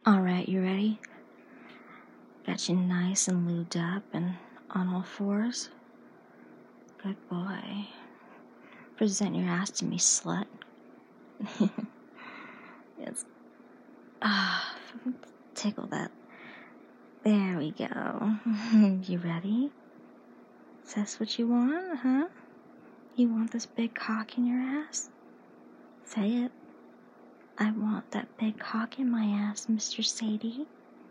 Alright, you ready? Got you nice and lubed up and on all fours. Good boy. Present your ass to me, slut. Yes. Tickle that. There we go. You ready? Is this what you want, huh? You want this big cock in your ass? Say it. I want that big cock in my ass, Mr. Sadie.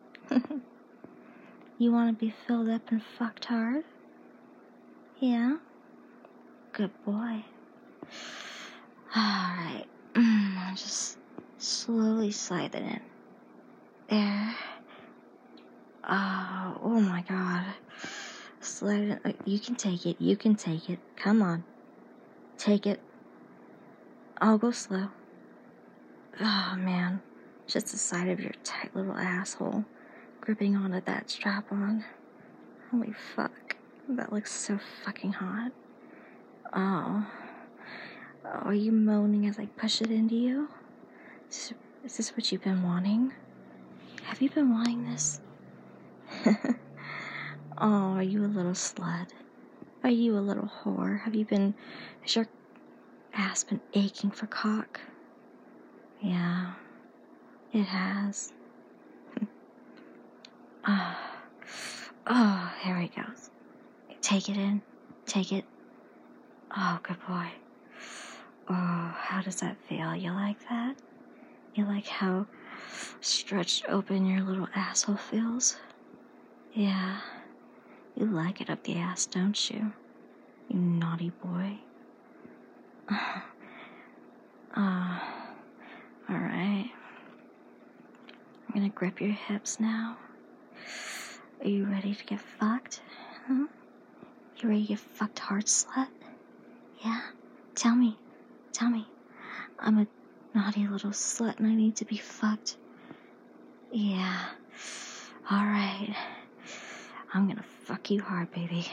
You want to be filled up and fucked hard? Yeah? Good boy. Alright. I'll just slowly slide it in. There. Oh my god. Slide it in. You can take it. You can take it. Come on. Take it. I'll go slow. Oh man. Just the side of your tight little asshole gripping onto that strap on. Holy fuck. That looks so fucking hot. Oh. Are you moaning as I push it into you? Is this what you've been wanting? Have you been wanting this? Oh, are you a little slut? Are you a little whore? Has your ass been aching for cock? Yeah, it has. Oh, here he goes. Take it in. Take it. Oh, good boy. Oh, how does that feel? You like that? You like how stretched open your little asshole feels? Yeah. You like it up the ass, don't you? You naughty boy. Alright. I'm gonna grip your hips now. Are you ready to get fucked? Huh? You ready to get fucked hard, slut? Yeah? Tell me. I'm a naughty little slut and I need to be fucked. Yeah. Alright. I'm gonna fuck you hard, baby.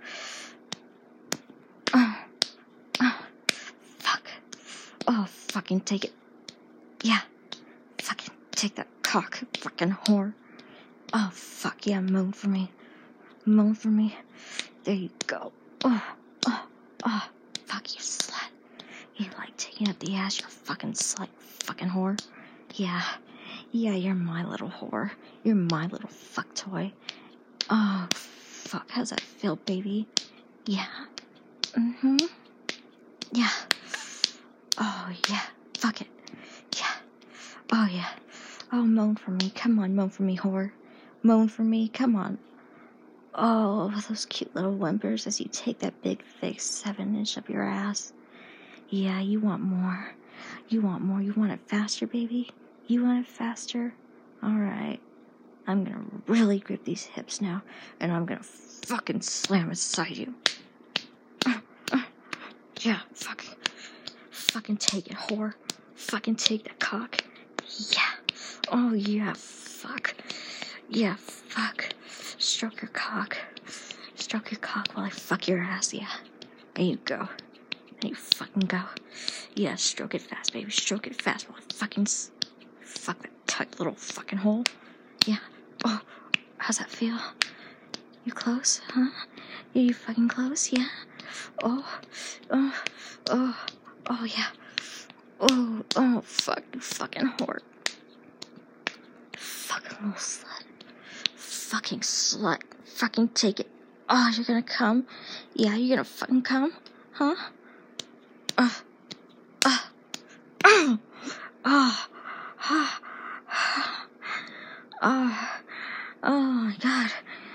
Fuck. Oh, fucking take it. Yeah. Fucking take that cock, fucking whore. Oh, fuck yeah, moan for me. Moan for me. There you go. Oh, fuck you, slut. You like taking up the ass, you fucking slut, fucking whore. Yeah, you're my little whore. You're my little fuck toy. Oh, fuck, how's that feel, baby? Yeah. Yeah. Oh, yeah. Fuck it. Yeah. Oh, yeah. Oh, moan for me. Come on, moan for me, whore. Moan for me. Come on. Oh, those cute little whimpers as you take that big, thick 7-inch up your ass. Yeah, you want more. You want more. You want it faster, baby? You want it faster? Alright. I'm gonna really grip these hips now, and I'm gonna fucking slam inside you. Yeah, fucking take it, whore. Fucking take that cock. Yeah. Oh, yeah, fuck. Yeah, fuck. Stroke your cock while I fuck your ass, yeah. There you go. There you fucking go. Yeah, stroke it fast, baby. Stroke it fast while I fucking fuck that tight little fucking hole. Yeah. Oh, how's that feel? You close, huh? Yeah, you fucking close, yeah? Oh, yeah. Oh, fuck, you fucking whore. Fucking little slut. Fucking slut. Fucking take it. Oh, you're gonna come? Yeah, you're gonna fucking come? Huh? Oh my god.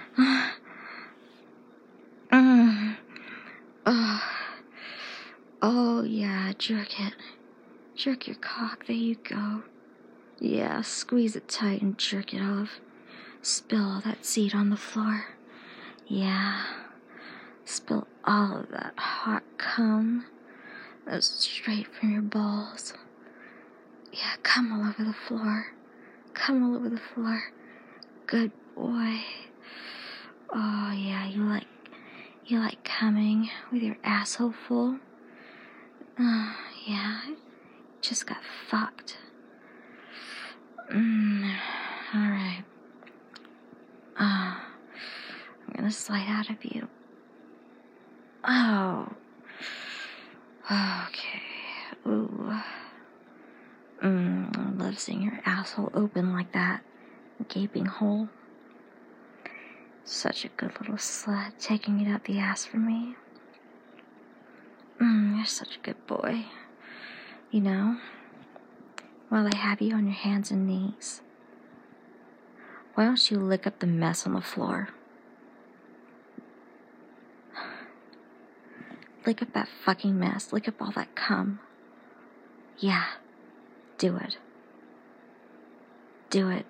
Oh yeah, jerk it. Jerk your cock, there you go. Yeah, squeeze it tight and jerk it off. Spill all that seed on the floor. Yeah. Spill all of that hot cum. That's straight from your balls. Yeah, come all over the floor. Come all over the floor. Good boy. Oh yeah, you like coming with your asshole full? Yeah, just got fucked. gonna slide out of you. Oh. Okay. Ooh. I love seeing your asshole open like that. Gaping hole. Such a good little slut, taking it up the ass for me. You're such a good boy. You know, while I have you on your hands and knees, why don't you lick up the mess on the floor? Lick up that fucking mess. Lick up all that cum. Yeah, do it. Do it.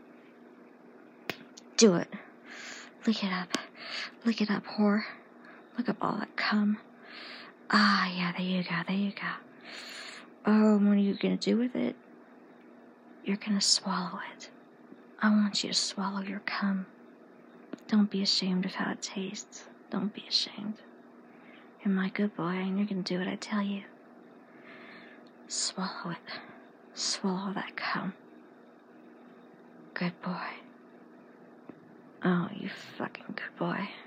Do it. Lick it up. Lick it up, whore. Lick up all that cum. Ah, yeah, there you go, there you go. Oh, what are you gonna do with it? You're gonna swallow it. I want you to swallow your cum. Don't be ashamed of how it tastes. Don't be ashamed. You're my good boy, and you're gonna do what I tell you. Swallow it. Swallow that cum. Good boy. Oh, you fucking good boy.